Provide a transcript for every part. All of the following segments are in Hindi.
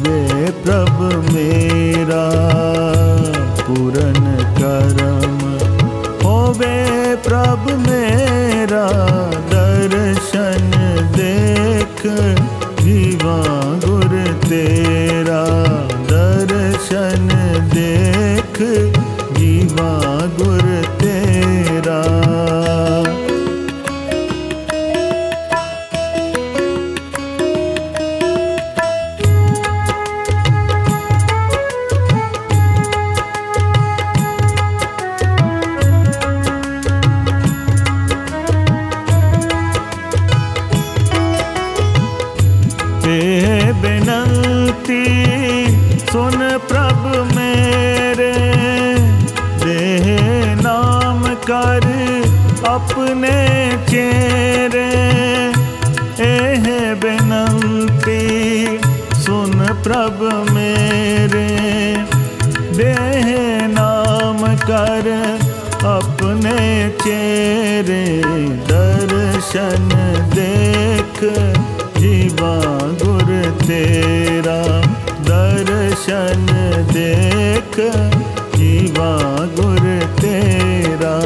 होवे प्रभ मेरा पूरन करम, होवे प्रभ मेरा दर्शन देख, जीवा गुर तेरा दर्शन देख, जीवा गुर तेरा। बेनंती सुन प्रभ मेरे, देह नाम कर अपने चेरे। एह बेनंती सुन प्रभ मेरे, देह नाम कर अपने चेरे। दर्शन देख, जीवा गुर तेरा दर्शन देख, जीवा गुर तेरा।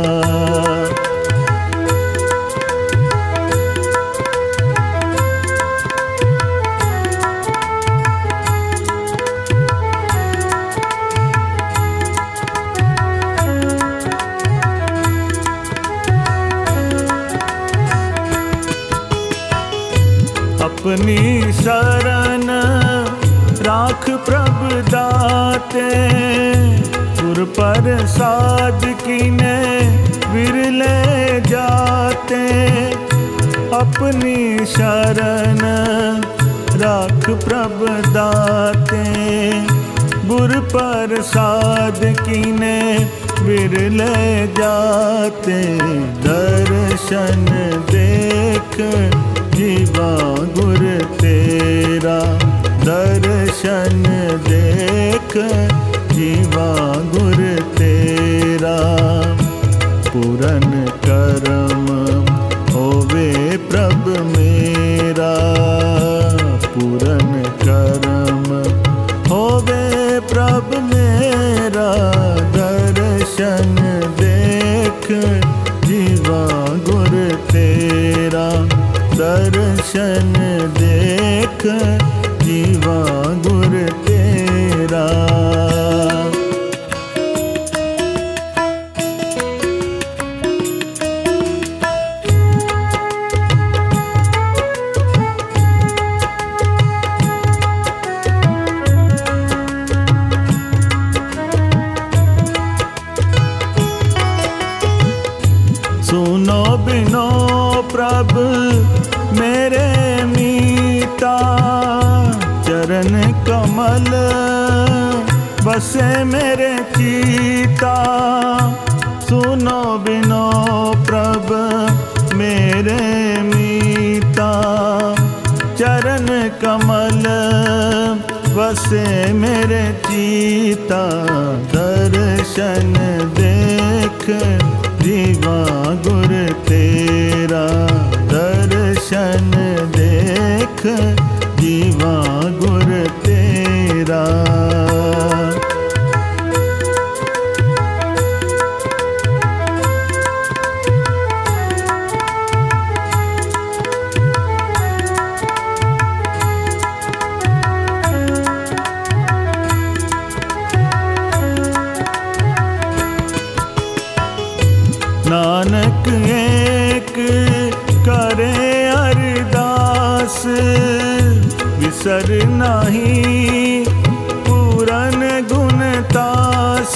अपनी शरण राख प्रभ दाते, गुर प्रसाद कीने विरले जाते। अपनी शरण राख प्रभ दाते, गुर प्रसाद कीने विरले जाते। दर्शन देख, जीवा गुर तेरा दर्शन देख, जीवा गुर तेरा। पूरन करम होवे प्रभ मेरा, पूरन करम होवे प्रभ मेरा। दर्शन देख, जीवा गुर तेरा दर्शन देख, जीवा गुर तेरा। सुनो बिनो प्रभ मेरे मीता, चरण कमल बसे मेरे चीता। सुनो बिनो प्रभ मेरे मीता, चरण कमल बसे मेरे चीता। दर्शन देख, जीवा गुर तेरा दर्शन देख, जीवा गुर तेरा। नानक एक करे अरदास, विसर नहीं पूरन गुण तास।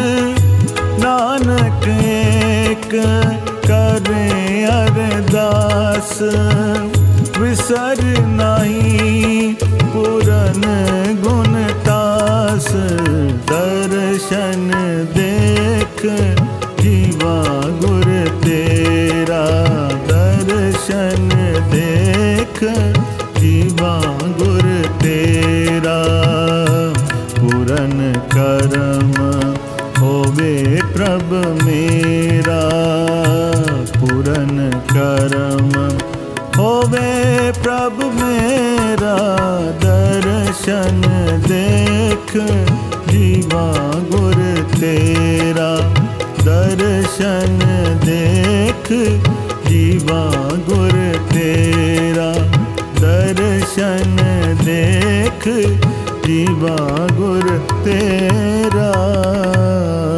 नानक एक करे अरदास, विसर नहीं पूरन गुण तास। दर्शन देख, जीवा गुर तेरा दर्शन देख, जीवा गुर तेरा। पूरन करम होवे प्रभ मेरा, पूरन करम होवे प्रभ मेरा। दर्शन दर्शन देख जीवा गुर तेरा, दर्शन देख जीवा गुर तेरा, दर्शन देख जीवा गुर तेरा।